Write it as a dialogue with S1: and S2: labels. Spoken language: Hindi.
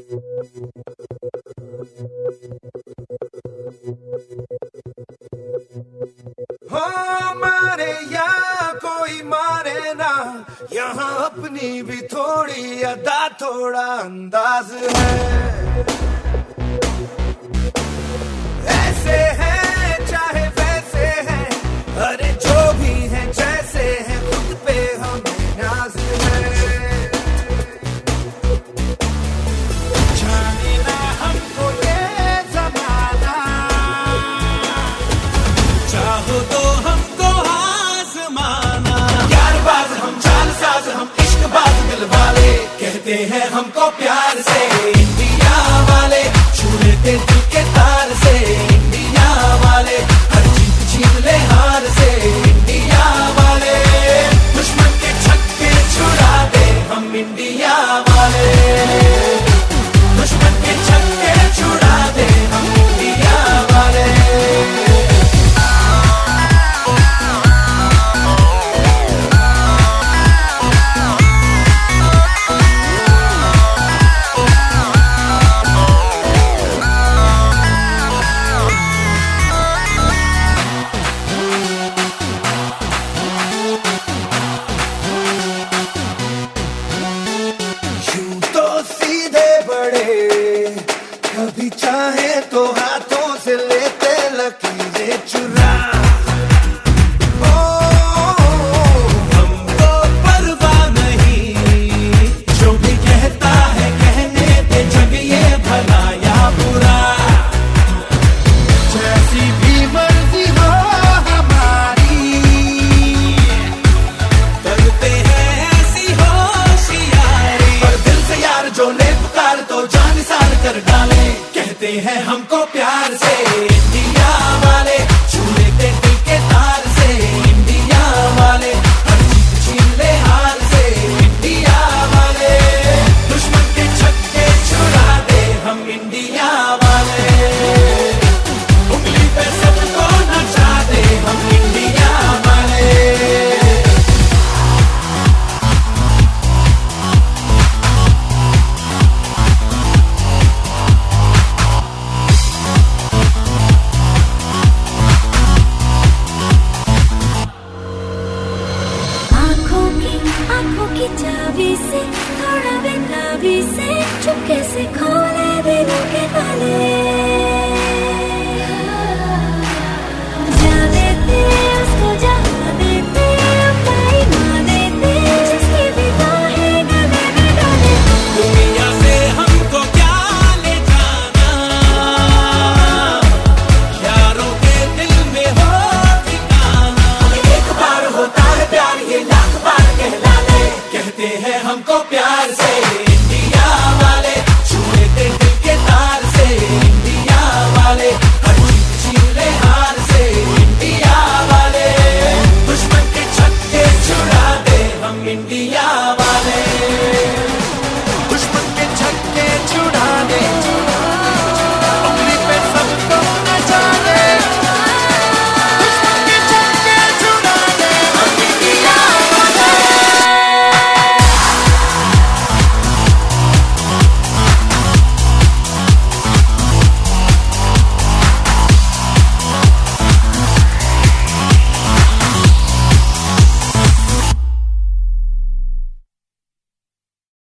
S1: हो मारे या कोई मारे ना, यहाँ अपनी भी थोड़ी अदा थोड़ा अंदाज है। ऐसे हैं चाहे वैसे हैं, अरे जो भी हैं जैसे हैं, खुद पे हमें नाज है। जाने ना हमको ये ज़माना, चाहो तो हमको आज़माना। यारबाज़ हम, चालसाज़ हम, इश्कबाज़ दिल वाले, कहते हैं हमको प्यार से इंडिया वाले, छू लेते दिल के तार से इंडिया वाले, हर जीत छीन ले हार से इंडिया वाले, दुश्मन के छक्के छुड़ा दे हम इंडिया वाले, दुश्मन के छक्के छुड़ा दे हम इंडिया वाले। कभी चाहे तो हाथों से लेते लकीरें चुरा, हमको परवाह नहीं जो भी कहता है कहने दे, जग ये भला या बुरा, जैसी भी मर्जी हो हमारी, करते हैं ऐसी होशियारी, पर दिल से यार जो ले पुकार तो जान सार कर डाले, कहते हैं हमको प्यार से इंडिया वाले, छू लेते दिल के तार से इंडिया वाले, हर जीत छीन ले हार से इंडिया वाले, दुश्मन के छक्के छुड़ा दे हम इंडिया वाले, उंगली पे सबको नचा दे हम इंडिया वाले।
S2: आँखों की चाबी से, थोड़ा बेताबी से, चुपके से खो